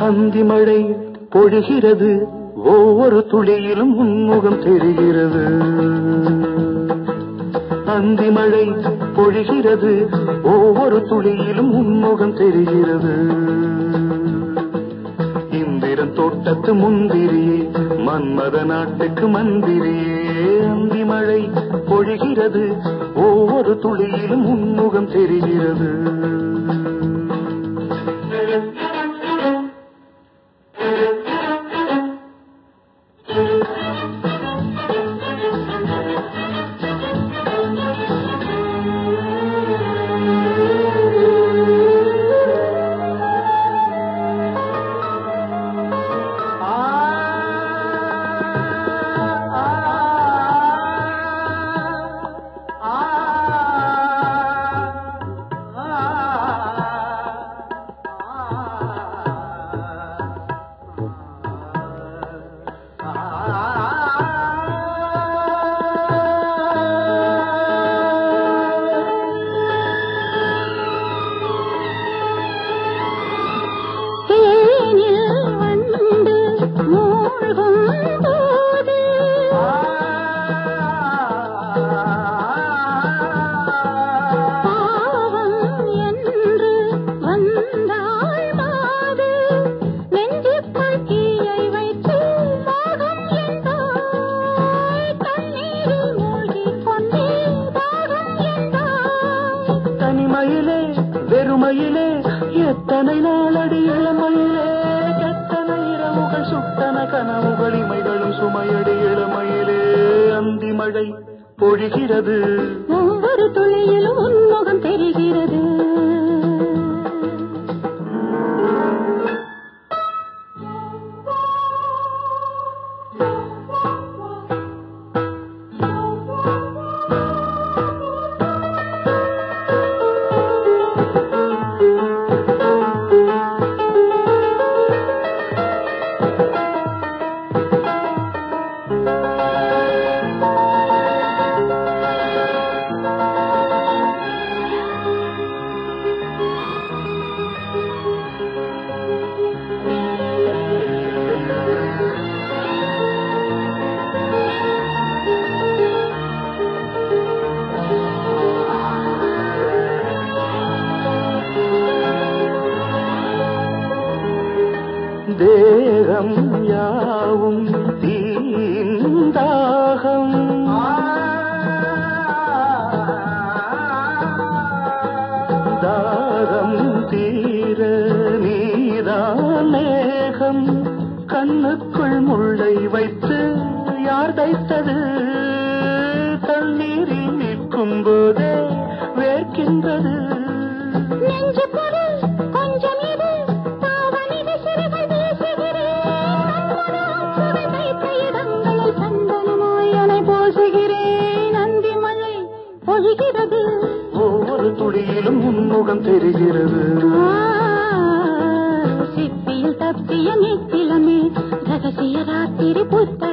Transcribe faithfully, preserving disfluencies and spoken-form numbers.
அந்தி மழை பொழிகிறது, ஒவ்வொரு துளியிலும் உன்முகம் தெரிகிறது. அந்தி மழை பொழிகிறது, ஒவ்வொரு துளியிலும் உன்முகம் தெரிகிறது. இந்திரன் தோட்டத்து முந்திரியே, மன்மத நாட்டுக்கு மந்திரியே. அந்தி மழை பொழிகிறது, ஒவ்வொரு துளியிலும் உன்முகம் தெரிகிறது. வெறுமையிலே எத்தனை நாளடி இளமையிலே, எத்தனை இரவுகள் சுட்டன கனவுகள் இமைகளும் சுமையடி இளமையிலே. அந்தி மழை பொழிகிறது, ஒவ்வொரு துளியிலும் உன்முகம் தெரிகிறது. தேகம் யாவும் தீந்தாகம், தாகம் தீர நீதான் மேகம். கண்ணுக்குள் முள்ளை வைத்து யார் தைத்தது, தண்ணீரில் நிற்கும் போதே வேர்க்கின்றது. நெஞ்சு பொருள் கொஞ்சம் இது, ஒவ்வொரு துளியிலும் உன்முகம் தெரிகிறது. சிப்பியில் தப்பிய நித்திலமே ரகசிய ராத்திரி புத்த